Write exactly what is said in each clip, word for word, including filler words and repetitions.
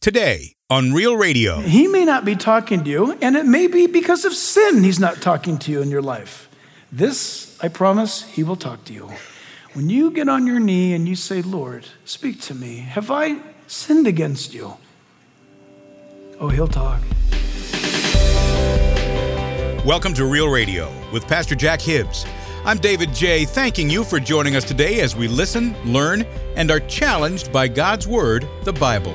today on Real Radio. He may not be talking to you, and it may be because of sin he's not talking to you in your life. This, I promise, he will talk to you. When you get on your knee and you say, Lord, speak to me. Have I sinned against you? Oh, he'll talk. Welcome to Real Radio with Pastor Jack Hibbs. I'm David J., thanking you for joining us today as we listen, learn, and are challenged by God's Word, the Bible.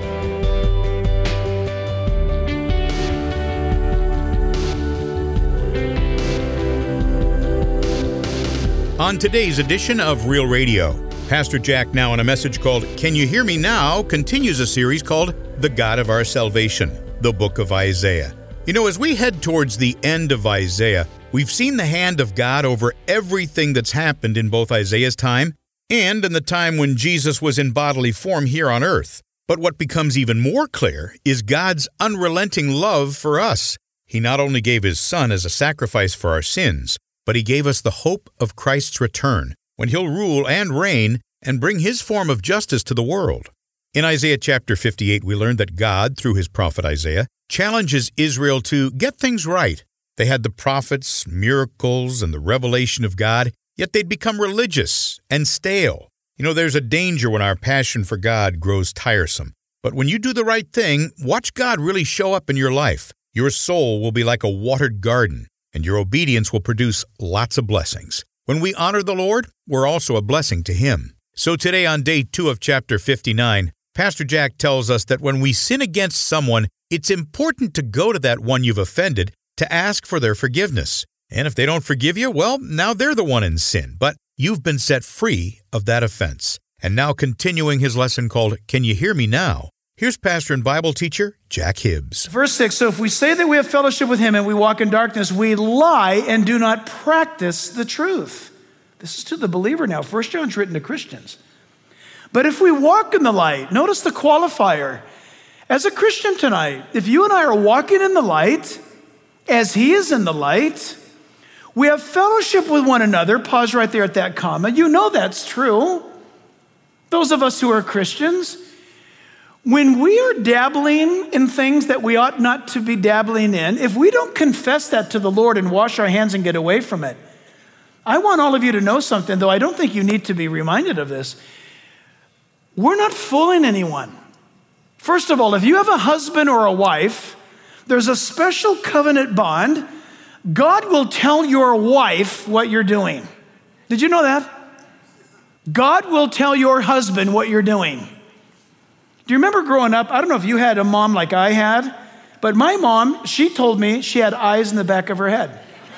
On today's edition of Real Radio, Pastor Jack, now in a message called Can You Hear Me Now?, continues a series called The God of Our Salvation, the book of Isaiah. You know, as we head towards the end of Isaiah, we've seen the hand of God over everything that's happened in both Isaiah's time and in the time when Jesus was in bodily form here on earth. But what becomes even more clear is God's unrelenting love for us. He not only gave His Son as a sacrifice for our sins, but He gave us the hope of Christ's return, when He'll rule and reign and bring His form of justice to the world. In Isaiah chapter fifty-eight, we learn that God, through His prophet Isaiah, challenges Israel to get things right. They had the prophets, miracles, and the revelation of God, yet they'd become religious and stale. You know, there's a danger when our passion for God grows tiresome. But when you do the right thing, watch God really show up in your life. Your soul will be like a watered garden, and your obedience will produce lots of blessings. When we honor the Lord, we're also a blessing to Him. So today on day two of chapter fifty-nine, Pastor Jack tells us that when we sin against someone, it's important to go to that one you've offended to ask for their forgiveness. And if they don't forgive you, well, now they're the one in sin, but you've been set free of that offense. And now continuing his lesson called Can You Hear Me Now?, here's pastor and Bible teacher Jack Hibbs. Verse six, so if we say that we have fellowship with Him and we walk in darkness, we lie and do not practice the truth. This is to the believer now. First John's written to Christians. But if we walk in the light, notice the qualifier. As a Christian tonight, if you and I are walking in the light, as He is in the light, we have fellowship with one another. Pause right there at that comma. You know that's true. Those of us who are Christians, when we are dabbling in things that we ought not to be dabbling in, if we don't confess that to the Lord and wash our hands and get away from it, I want all of you to know something, though I don't think you need to be reminded of this. We're not fooling anyone. First of all, if you have a husband or a wife, there's a special covenant bond. God will tell your wife what you're doing. Did you know that? God will tell your husband what you're doing. Do you remember growing up? I don't know if you had a mom like I had, but my mom, she told me she had eyes in the back of her head.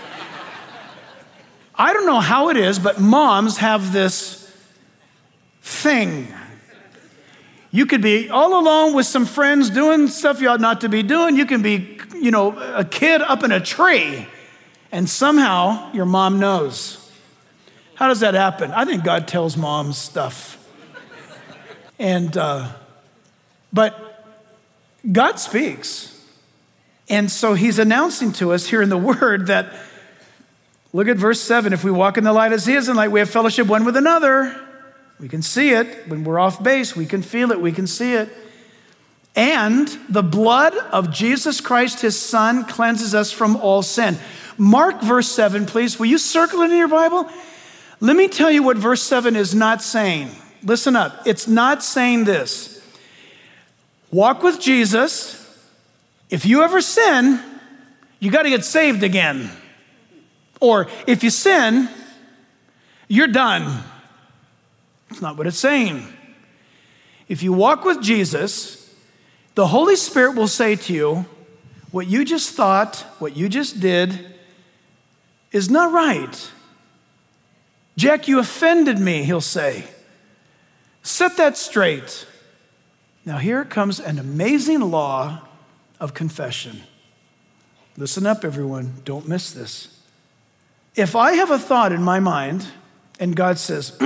I don't know how it is, but moms have this thing. You could be all alone with some friends doing stuff you ought not to be doing. You can be, you know, a kid up in a tree, and somehow your mom knows. How does that happen? I think God tells moms stuff. And, uh, but God speaks. And so He's announcing to us here in the Word that, look at verse seven, if we walk in the light as He is in light, we have fellowship one with another. We can see it. When we're off base, we can feel it, we can see it. And the blood of Jesus Christ, His Son, cleanses us from all sin. Mark verse seven, please. Will you circle it in your Bible? Let me tell you what verse seven is not saying. Listen up. It's not saying this. Walk with Jesus. If you ever sin, you got to get saved again. Or if you sin, you're done. That's not what it's saying. If you walk with Jesus, the Holy Spirit will say to you, what you just thought, what you just did is not right. Jack, you offended me, He'll say. Set that straight. Now here comes an amazing law of confession. Listen up, everyone. Don't miss this. If I have a thought in my mind and God says,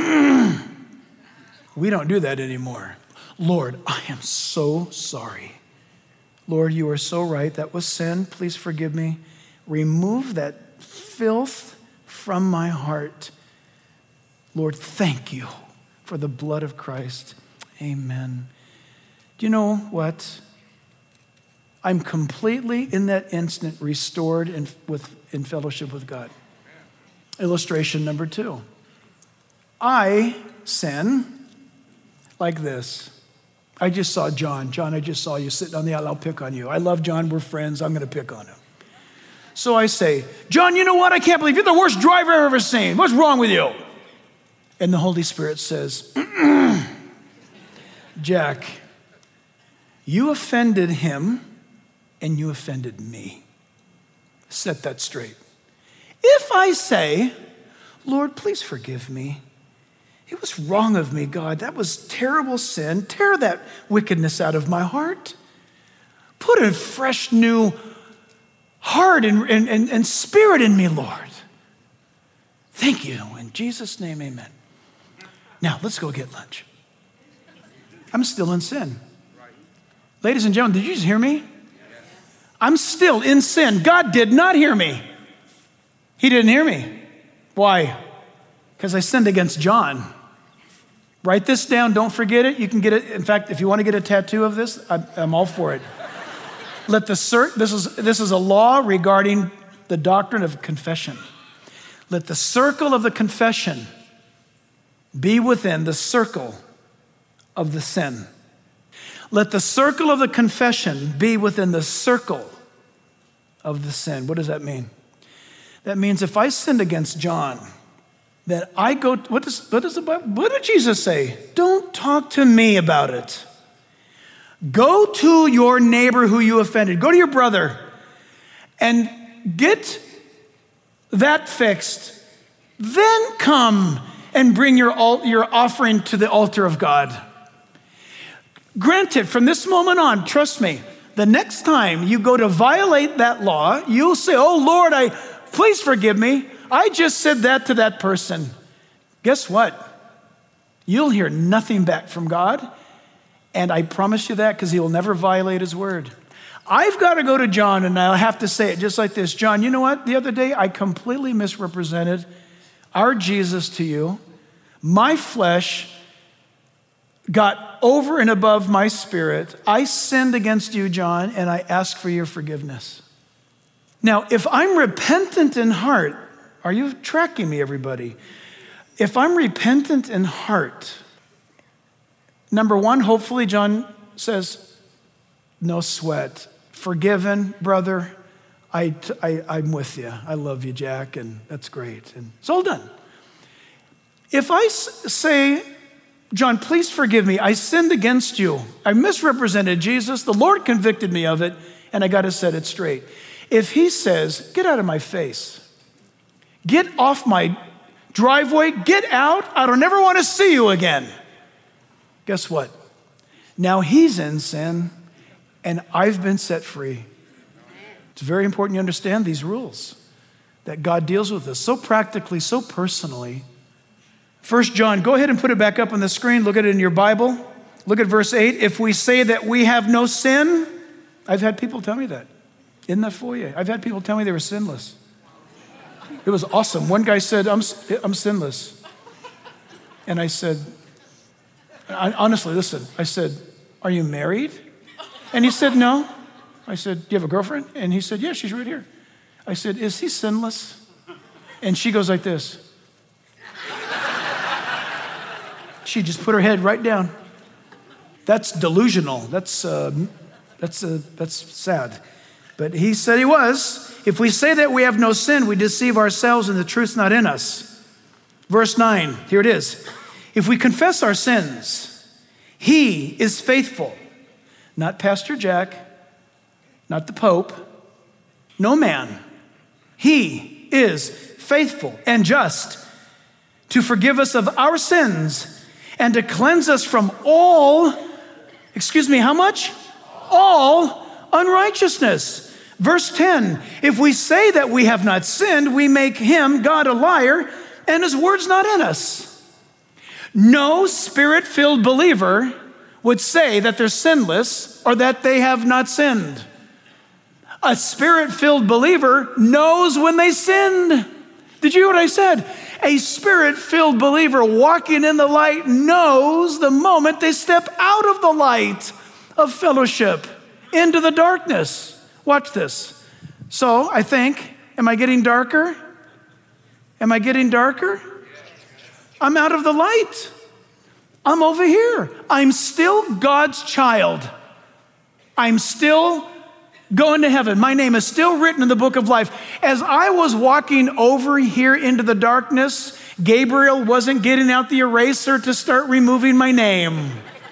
we don't do that anymore. Lord, I am so sorry. Lord, you are so right. That was sin. Please forgive me. Remove that filth from my heart. Lord, thank you for the blood of Christ. Amen. Do you know what? I'm completely, in that instant, restored in, with, in fellowship with God. Illustration number two. I sin like this. I just saw John. John, I just saw you sitting on the aisle. I'll pick on you. I love John. We're friends. I'm going to pick on him. So I say, John, you know what? I can't believe you're the worst driver I've ever seen. What's wrong with you? And the Holy Spirit says, Jack, you offended him and you offended me. Set that straight. If I say, Lord, please forgive me. It was wrong of me, God. That was terrible sin. Tear that wickedness out of my heart. Put a fresh new heart and, and, and, and spirit in me, Lord. Thank you. In Jesus' name, amen. Now, let's go get lunch. I'm still in sin. Ladies and gentlemen, did you just hear me? I'm still in sin. God did not hear me. He didn't hear me. Why? Because I sinned against John. Write this down. Don't forget it. You can get it. In fact, if you want to get a tattoo of this, I'm all for it. Let the cir- this is this is a law regarding the doctrine of confession. Let the circle of the confession be within the circle of the sin. Let the circle of the confession be within the circle of the sin. What does that mean? That means if I sinned against John, that I go, what does, what does the Bible, what did Jesus say? Don't talk to me about it. Go to your neighbor who you offended. Go to your brother and get that fixed. Then come and bring your, your offering to the altar of God. Granted, from this moment on, trust me, the next time you go to violate that law, you'll say, oh Lord, I please forgive me. I just said that to that person. Guess what? You'll hear nothing back from God. And I promise you that because he will never violate his word. I've got to go to John and I'll have to say it just like this. John, you know what? The other day I completely misrepresented our Jesus to you. My flesh got over and above my spirit. I sinned against you, John, and I ask for your forgiveness. Now, if I'm repentant in heart, are you tracking me, everybody? If I'm repentant in heart, number one, hopefully John says, no sweat. Forgiven, brother. I, I, I'm with you. I love you, Jack, and that's great. And it's all done. If I s- say, John, please forgive me. I sinned against you. I misrepresented Jesus. The Lord convicted me of it, and I got to set it straight. If he says, get out of my face, get off my driveway, get out, I don't ever want to see you again. Guess what? Now he's in sin, and I've been set free. It's very important you understand these rules that God deals with us so practically, so personally. First John, go ahead and put it back up on the screen. Look at it in your Bible. Look at verse eight. If we say that we have no sin, I've had people tell me that in the foyer. I've had people tell me they were sinless. It was awesome. One guy said, I'm, I'm sinless. And I said, I, honestly, listen, I said, are you married? And he said, no. I said, do you have a girlfriend? And he said, yeah, she's right here. I said, is he sinless? And she goes like this. She just put her head right down. That's delusional. That's uh, that's uh, that's sad. But he said he was. If we say that we have no sin, we deceive ourselves and the truth's not in us. Verse nine, here it is. If we confess our sins, he is faithful. Not Pastor Jack, not the Pope, no man. He is faithful and just to forgive us of our sins and to cleanse us from all, excuse me, how much? All unrighteousness. Verse ten, if we say that we have not sinned, we make him, God, a liar, and his word's not in us. No spirit-filled believer would say that they're sinless or that they have not sinned. A spirit-filled believer knows when they sinned. Did you hear what I said? A spirit-filled believer walking in the light knows the moment they step out of the light of fellowship into the darkness. Watch this. So I think, am I getting darker? Am I getting darker? I'm out of the light. I'm over here. I'm still God's child. I'm still going to heaven. My name is still written in the book of life. As I was walking over here into the darkness, Gabriel wasn't getting out the eraser to start removing my name.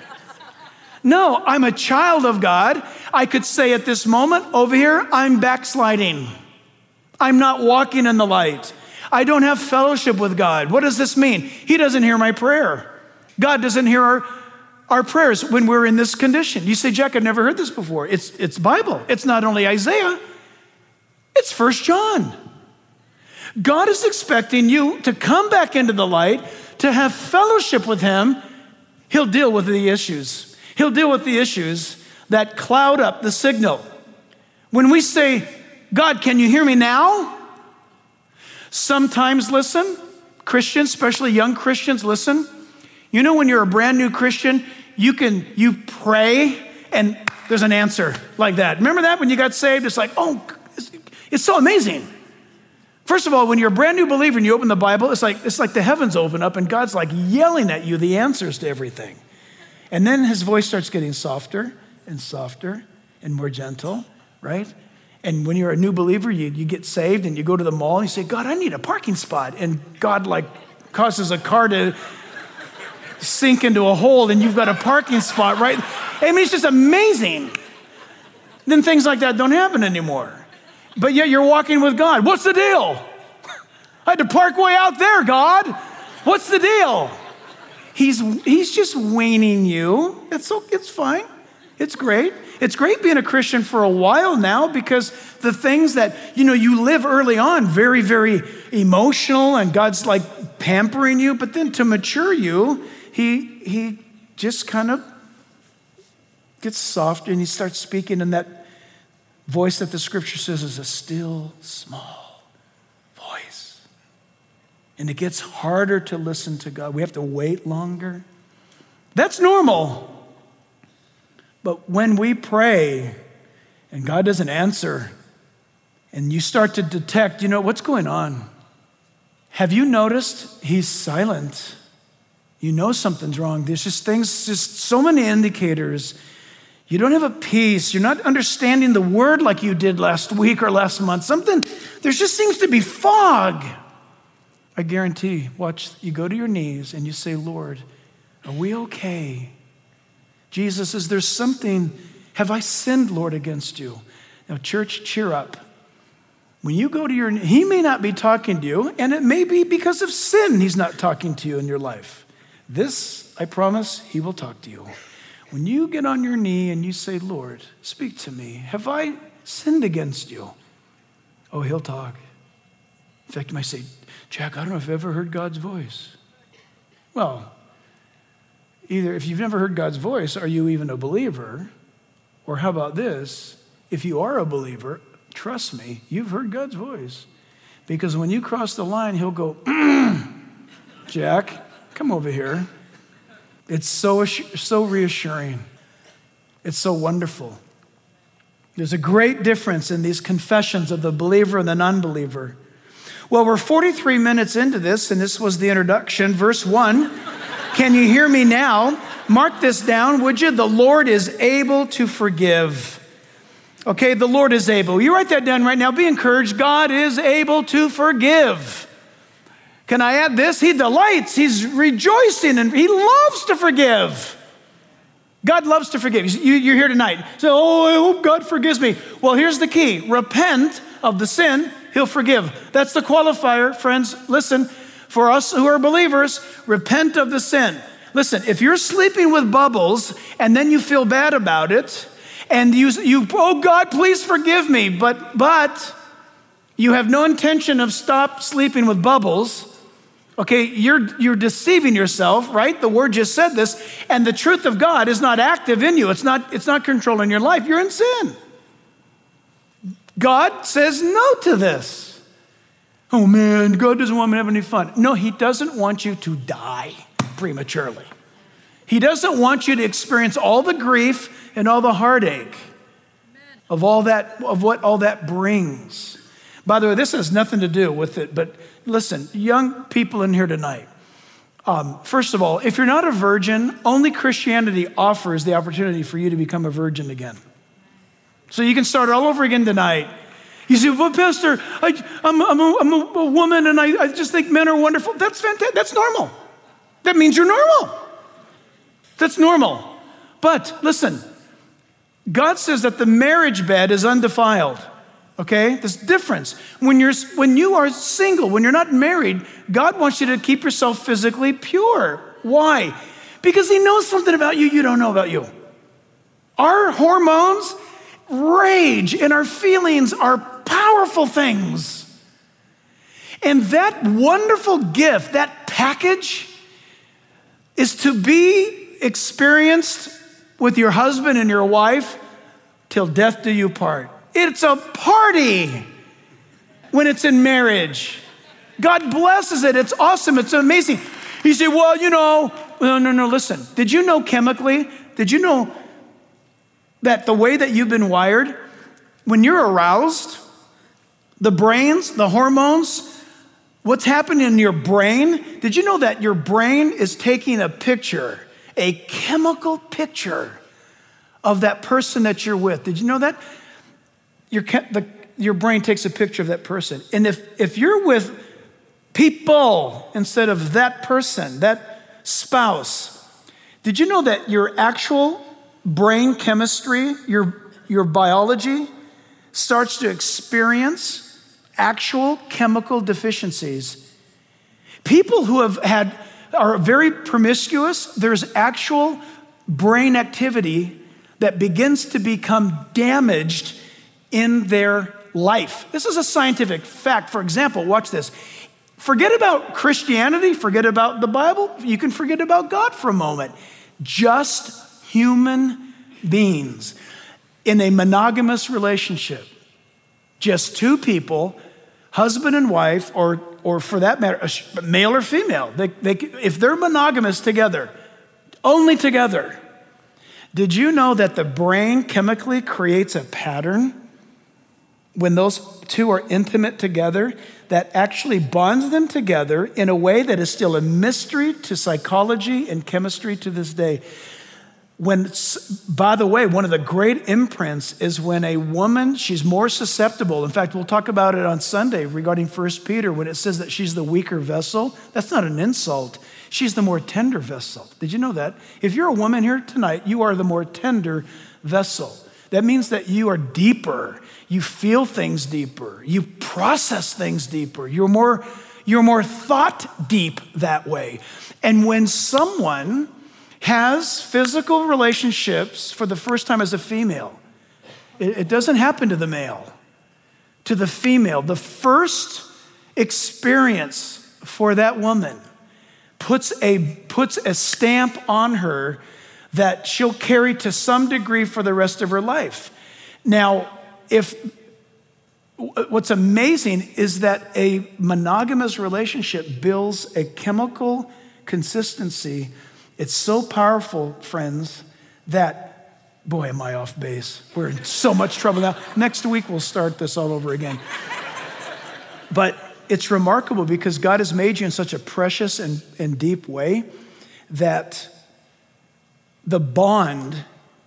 No, I'm a child of God. I could say at this moment, over here, I'm backsliding. I'm not walking in the light. I don't have fellowship with God. What does this mean? He doesn't hear my prayer. God doesn't hear our, our prayers when we're in this condition. You say, Jack, I've never heard this before. It's, it's Bible. It's not only Isaiah. It's First John. God is expecting you to come back into the light, to have fellowship with him. He'll deal with the issues. He'll deal with the issues that cloud up the signal. When we say, God, can you hear me now? Sometimes, listen, Christians, especially young Christians, listen. You know when you're a brand new Christian, you can, you pray and there's an answer like that. Remember that when you got saved? It's like, oh, it's, it's so amazing. First of all, when you're a brand new believer and you open the Bible, it's like, it's like the heavens open up and God's like yelling at you the answers to everything. And then his voice starts getting softer and softer and more gentle, right? And when you're a new believer, you, you get saved and you go to the mall and you say, God, I need a parking spot. And God like causes a car to sink into a hole and you've got a parking spot, right? I mean, it's just amazing. Then things like that don't happen anymore. But yet you're walking with God. What's the deal? I had to park way out there, God. What's the deal? He's, he's just weaning you. It's, it's fine. It's great. It's great being a Christian for a while now because the things that, you know, you live early on, very, very emotional and God's like pampering you, but then to mature you, he, he just kind of gets softer and he starts speaking in that voice that the scripture says is a still, small voice. And it gets harder to listen to God. We have to wait longer. That's normal. But when we pray and God doesn't answer and you start to detect, you know, what's going on? Have you noticed he's silent? You know something's wrong. There's just things, just so many indicators. You don't have a peace. You're not understanding the word like you did last week or last month. Something, there just seems to be fog. I guarantee, watch, you go to your knees and you say, Lord, are we okay? Jesus, is there something, have I sinned, Lord, against you? Now, church, cheer up. When you go to your, he may not be talking to you, and it may be because of sin he's not talking to you in your life. This, I promise, he will talk to you. When you get on your knee and you say, Lord, speak to me. Have I sinned against you? Oh, he'll talk. In fact, you might say, Jack, I don't know if I've ever heard God's voice. Well, either if you've never heard God's voice, are you even a believer? Or how about this? If you are a believer, trust me, you've heard God's voice. Because when you cross the line, he'll go, Jack, come over here. It's so, so reassuring. It's so wonderful. There's a great difference in these confessions of the believer and the non-believer. Well, we're forty-three minutes into this, and this was the introduction. Verse one, can you hear me now? Mark this down, would you? The Lord is able to forgive. Okay, the Lord is able. You write that down right now. Be encouraged. God is able to forgive. Can I add this? He delights. He's rejoicing, and he loves to forgive. God loves to forgive. You're here tonight. So, oh, I hope God forgives me. Well, here's the key. Repent of the sin. He'll forgive. That's the qualifier, friends. Listen, for us who are believers, repent of the sin. Listen, if you're sleeping with bubbles and then you feel bad about it, and you, you oh God, please forgive me, but but you have no intention of stop sleeping with bubbles, okay, you're, you're deceiving yourself, right? The word just said this, and the truth of God is not active in you. It's not, it's not controlling your life. You're in sin. God says no to this. Oh man, God doesn't want me to have any fun. No, he doesn't want you to die prematurely. He doesn't want you to experience all the grief and all the heartache. of all that, of what all that brings. By the way, this has nothing to do with it, but listen, young people in here tonight, um, first of all, if you're not a virgin, only Christianity offers the opportunity for you to become a virgin again. So you can start all over again tonight. You say, well, Pastor, I, I'm, I'm, a, I'm a, a woman and I, I just think men are wonderful. That's fantastic. That's normal. That means you're normal. That's normal. But listen, God says that the marriage bed is undefiled. Okay? This difference. When you're, when you are single, when you're not married, God wants you to keep yourself physically pure. Why? Because he knows something about you you don't know about you. Our hormones rage and our feelings are powerful things. And that wonderful gift, that package, is to be experienced with your husband and your wife till death do you part. It's a party when it's in marriage. God blesses it. It's awesome. It's amazing. You say, well, you know, no, no, no, listen. Did you know chemically, did you know that the way that you've been wired, when you're aroused, the brains, the hormones, what's happening in your brain, did you know that your brain is taking a picture, a chemical picture of that person that you're with? Did you know that? Your, the, your brain takes a picture of that person. And if, if you're with people instead of that person, that spouse, did you know that your actual brain chemistry, your, your biology, starts to experience actual chemical deficiencies? People who have had, are very promiscuous, there's actual brain activity that begins to become damaged in their life. This is a scientific fact. For example, watch this. Forget about Christianity, forget about the Bible, you can forget about God for a moment. Just human beings in a monogamous relationship. Just two people, husband and wife, or or for that matter, male or female. They, they, if they're monogamous together, only together, did you know that the brain chemically creates a pattern when those two are intimate together that actually bonds them together in a way that is still a mystery to psychology and chemistry to this day? When, by the way, one of the great imprints is when a woman, she's more susceptible. In fact, we'll talk about it on Sunday regarding First Peter when it says that she's the weaker vessel. That's not an insult. She's the more tender vessel. Did you know that? If you're a woman here tonight, you are the more tender vessel. That means that you are deeper. You feel things deeper. You process things deeper. You're more, you're more thought deep that way. And when someone has physical relationships for the first time as a female, it, it doesn't happen to the male. To the female, the first experience for that woman puts a, puts a stamp on her that she'll carry to some degree for the rest of her life. Now, if what's amazing is that a monogamous relationship builds a chemical consistency. It's so powerful, friends, that, boy, am I off base. We're in so much trouble now. Next week, we'll start this all over again. But it's remarkable because God has made you in such a precious and, and deep way that the bond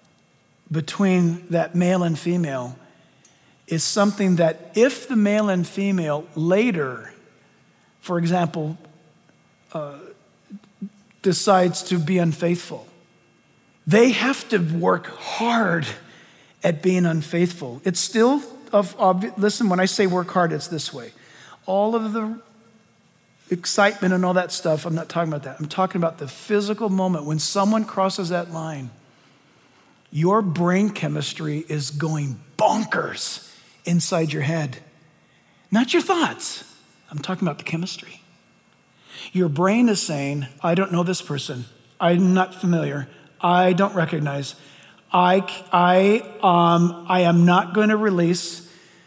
between that male and female is something that if the male and female later, for example, uh, decides to be unfaithful, they have to work hard at being unfaithful. It's still of obvious. Listen, when I say work hard, it's this way. All of the excitement and all that stuff, I'm not talking about that. I'm talking about the physical moment when someone crosses that line. Your brain chemistry is going bonkers inside your head. Not your thoughts. I'm talking about the chemistry. Your brain is saying, I don't know this person. I'm not familiar. I don't recognize. I, I, um, I am not going to release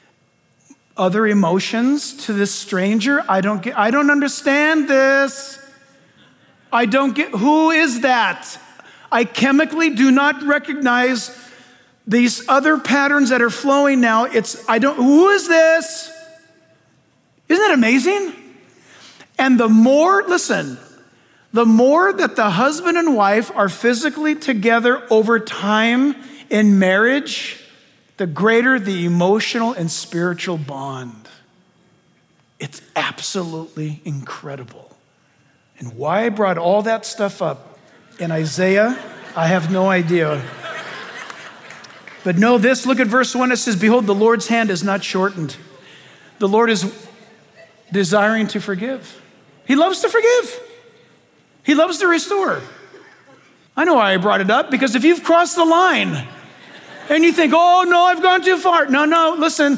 other emotions to this stranger. I don't get, I don't understand this. I don't get, who is that? I chemically do not recognize these other patterns that are flowing now, it's, I don't, who is this? Isn't that amazing? And the more, listen, the more that the husband and wife are physically together over time in marriage, the greater the emotional and spiritual bond. It's absolutely incredible. And why I brought all that stuff up in Isaiah, I have no idea. But know this, look at verse one, it says, behold, the Lord's hand is not shortened. The Lord is desiring to forgive. He loves to forgive. He loves to restore. I know why I brought it up, because if you've crossed the line and you think, oh no, I've gone too far. No, no, listen.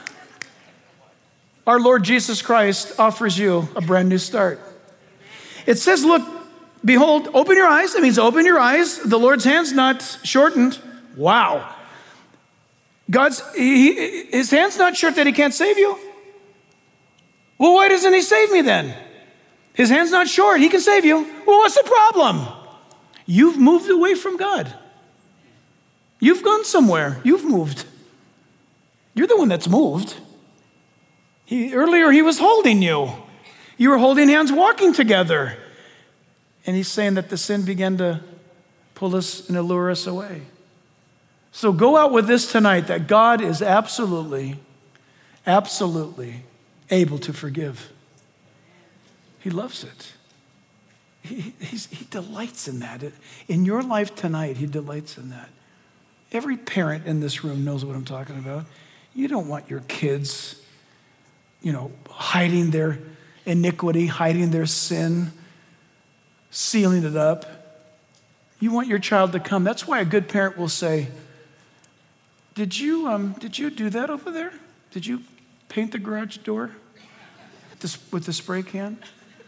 Our Lord Jesus Christ offers you a brand new start. It says, look, behold, open your eyes. That means open your eyes. The Lord's hand's not shortened. Wow. God's, he, his hand's not short that he can't save you. Well, why doesn't he save me then? His hand's not short. He can save you. Well, what's the problem? You've moved away from God. You've gone somewhere. You've moved. You're the one that's moved. He, earlier, he was holding you. You were holding hands, walking together. And he's saying that the sin began to pull us and allure us away. So go out with this tonight, that God is absolutely, absolutely able to forgive. He loves it. He, he's, he delights in that. In your life tonight, he delights in that. Every parent in this room knows what I'm talking about. You don't want your kids, you know, hiding their iniquity, hiding their sin, sealing it up. You want your child to come. That's why a good parent will say, did you, um, did you do that over there? Did you paint the garage door with the, with the spray can?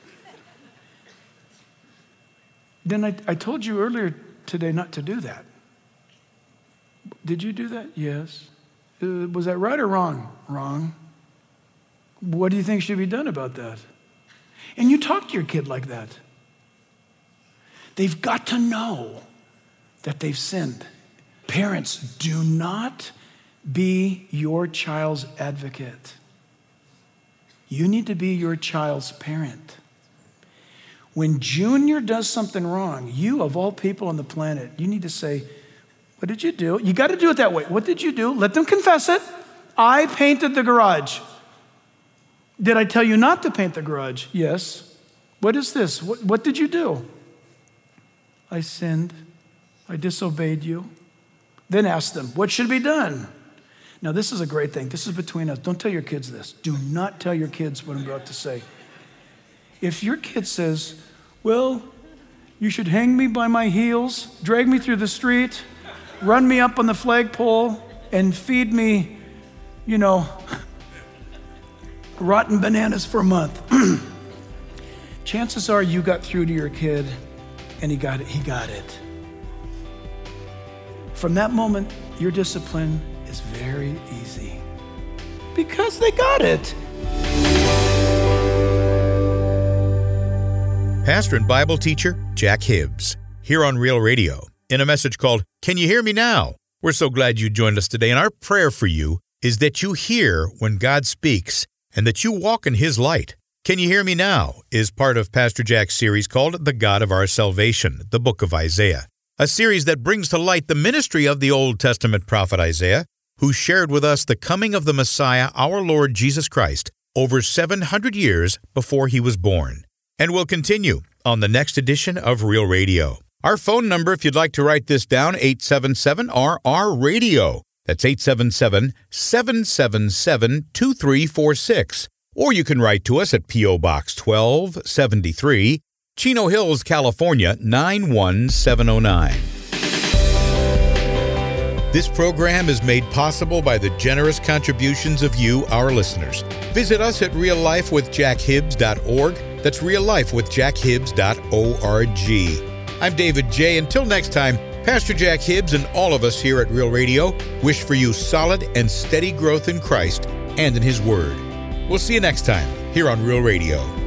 Then I, I told you earlier today not to do that. Did you do that? Yes. Uh, was that right or wrong? Wrong. What do you think should be done about that? And you talk to your kid like that. They've got to know that they've sinned. Parents, do not be your child's advocate. You need to be your child's parent. When Junior does something wrong, you, of all people on the planet, you need to say, what did you do? You got to do it that way. What did you do? Let them confess it. I painted the garage. Did I tell you not to paint the garage? Yes. What is this? What, what did you do? I sinned. I disobeyed you. Then ask them, what should be done? Now, this is a great thing. This is between us. Don't tell your kids this. Do not tell your kids what I'm about to say. If your kid says, well, you should hang me by my heels, drag me through the street, run me up on the flagpole, and feed me, you know, rotten bananas for a month. Chances are you got through to your kid and he got it. He got it. From that moment, your discipline is very easy because they got it. Pastor and Bible teacher Jack Hibbs, here on Real Radio, in a message called, Can You Hear Me Now? We're so glad you joined us today, and our prayer for you is that you hear when God speaks and that you walk in His light. Can You Hear Me Now is part of Pastor Jack's series called The God of Our Salvation, the book of Isaiah, a series that brings to light the ministry of the Old Testament prophet Isaiah, who shared with us the coming of the Messiah, our Lord Jesus Christ, over seven hundred years before He was born. And we'll continue on the next edition of Real Radio. Our phone number, if you'd like to write this down, eight seven seven R R radio. That's eight seven seven, seven seven seven, two three four six. Or you can write to us at P O Box twelve seventy-three, Chino Hills, California, nine one seven oh nine. This program is made possible by the generous contributions of you, our listeners. Visit us at real life with jack hibbs dot org. That's real life with jack hibbs dot org. I'm David J. Until next time, Pastor Jack Hibbs and all of us here at Real Radio wish for you solid and steady growth in Christ and in His Word. We'll see you next time here on Real Radio.